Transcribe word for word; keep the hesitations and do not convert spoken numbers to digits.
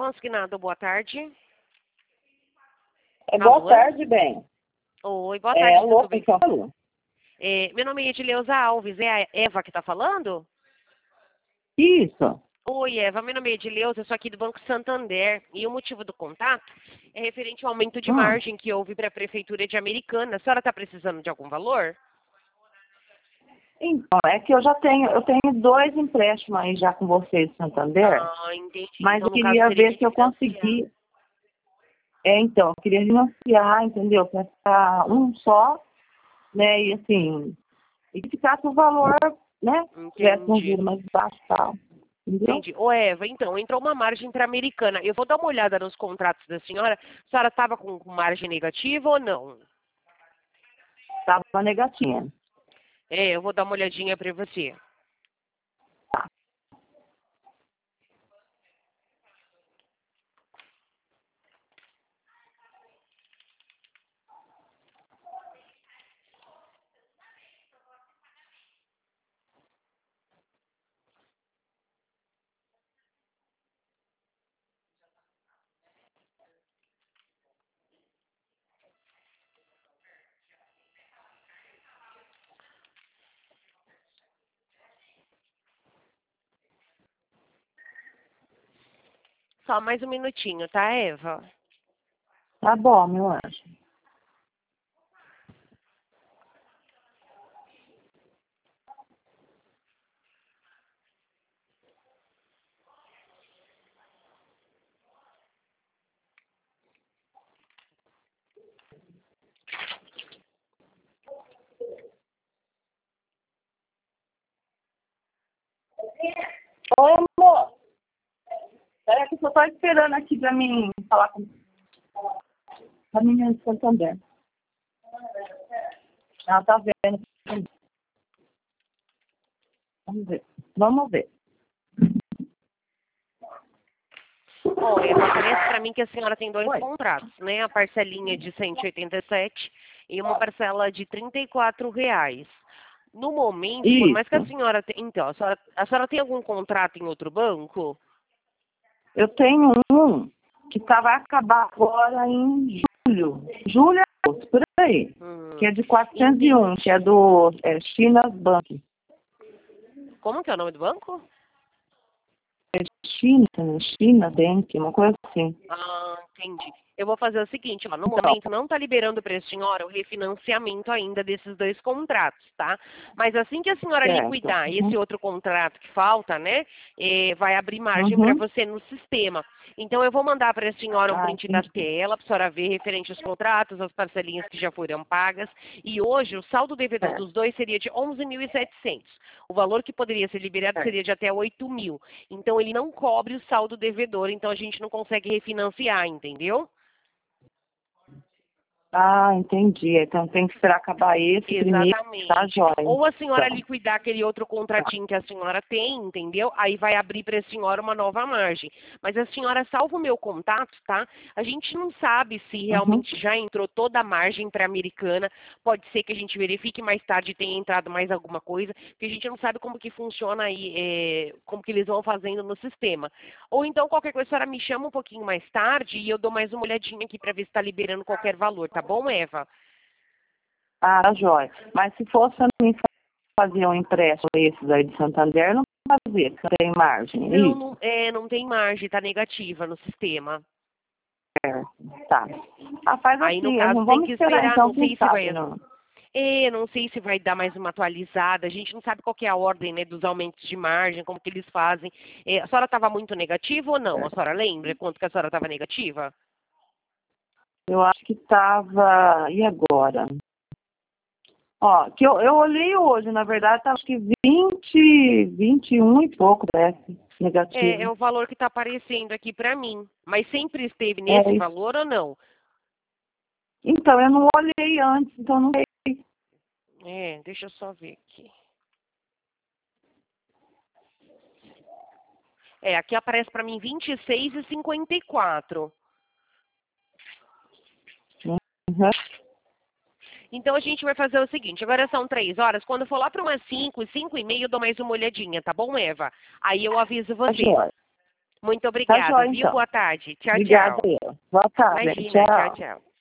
Consignado, boa tarde. É, boa Alô? tarde, bem. Oi, boa É, tarde, tudo alô, bem? quem falou? É, meu nome é Edileuza Alves, é a Eva que está falando? Isso. Oi, Eva, meu nome é Edileuza, eu sou aqui do Banco Santander e o motivo do contato é referente ao aumento de Hum. margem que houve para a Prefeitura de Americana. A senhora está precisando de algum valor? Então, é que eu já tenho, eu tenho dois empréstimos aí já com vocês, Santander, Ah, entendi. mas Então, eu no caso, queria teria ver que se eu financiar. consegui. É, então, eu queria financiar, entendeu? Para ficar um só, né? E assim, e que ficasse o valor, né? Tivesse um Entendi. giro mais baixo e tal. Entendeu? Entendi. Ô, Eva, então, entrou uma margem para Americana. Eu vou dar uma olhada nos contratos da senhora. A senhora estava com com margem negativa ou não? Tava negatinha. É, eu vou dar uma olhadinha para você. Tá. Só mais um minutinho, tá, Eva? Tá bom, meu anjo. Oi, amor. Espera que eu só tô esperando aqui pra mim falar com a menina de Santander. Ela tá vendo. Vamos ver. Vamos ver. Ó, Eva, parece para mim que a senhora tem dois Oi. contratos, né? A parcelinha de cento e oitenta e sete e uma parcela de trinta e quatro reais. No momento, por mais que a Isso. senhora tenha... Então, a senhora, a senhora tem algum contrato em outro banco? Eu tenho um que tá, vai acabar agora em julho. Julho e agosto, por aí. Hum, Que é de quatrocentos e um, que é do é, China Bank. Como que é o nome do banco? É China, né? China Bank, uma coisa assim. Ah, entendi. Eu vou fazer o seguinte, ó, no Então, momento não está liberando para a senhora o refinanciamento ainda desses dois contratos, tá? Mas assim que a senhora certo. liquidar Uhum. esse outro contrato que falta, né, eh, vai abrir margem para Uhum. você no sistema. Então eu vou mandar para a senhora um Ah, print da entendi. tela para a senhora ver referente aos contratos, as parcelinhas que já foram pagas. E hoje o saldo devedor Certo. dos dois seria de onze mil e setecentos. O valor que poderia ser liberado Certo. seria de até oito mil. Então ele não cobre o saldo devedor, então a gente não consegue refinanciar, entendeu? Ah, entendi. Então tem que esperar acabar esse primeiro, tá, Exatamente. joia? Ou a senhora Então, liquidar aquele outro tá. contratinho que a senhora tem, entendeu? Aí vai abrir para a senhora uma nova margem. Mas a senhora salva o meu contato, tá? A gente não sabe se Uhum. realmente já entrou toda a margem para a Americana. Pode ser que a gente verifique mais tarde e tenha entrado mais alguma coisa, porque a gente não sabe como que funciona aí, é, como que eles vão fazendo no sistema. Ou então qualquer coisa a senhora me chama um pouquinho mais tarde e eu dou mais uma olhadinha aqui para ver se está liberando qualquer valor, tá bom, Eva? Ah, tá joia. Mas se fosse a mim fazer um empréstimo esses aí de Santander, não fazer, porque tem margem, é Não, isso? não, é, não tem margem, está negativa no sistema. É, tá. Ah, faz Aí, no assim, eu caso, não tem vamos que esperar esperar, então, não quem sei se sabe, vai... não. É, não sei se vai dar mais uma atualizada, a gente não sabe qual que é a ordem, né, dos aumentos de margem, como que eles fazem. É, a senhora estava muito negativa ou não? A senhora lembra quanto que a senhora estava negativa? Eu acho que tava. E agora? Ó, que eu, eu olhei hoje, na verdade, tá, acho que vinte, vinte e um e pouco, né? É, é Negativo. o valor que está aparecendo aqui para mim. Mas sempre esteve É nesse isso. valor ou não? Então, eu não olhei antes, então não sei. É, deixa eu só ver aqui. É, aqui aparece para mim vinte e seis e cinquenta e quatro. Uhum. Então a gente vai fazer o seguinte, agora são três horas, quando for lá para umas cinco, cinco e meia, eu dou mais uma olhadinha, tá bom, Eva? Aí eu aviso Tá você. joia. Muito obrigada, joia, viu? então. Boa tarde. Tchau, Obrigada, tchau. eu. Boa tarde. Imagina, Tchau. tchau, tchau.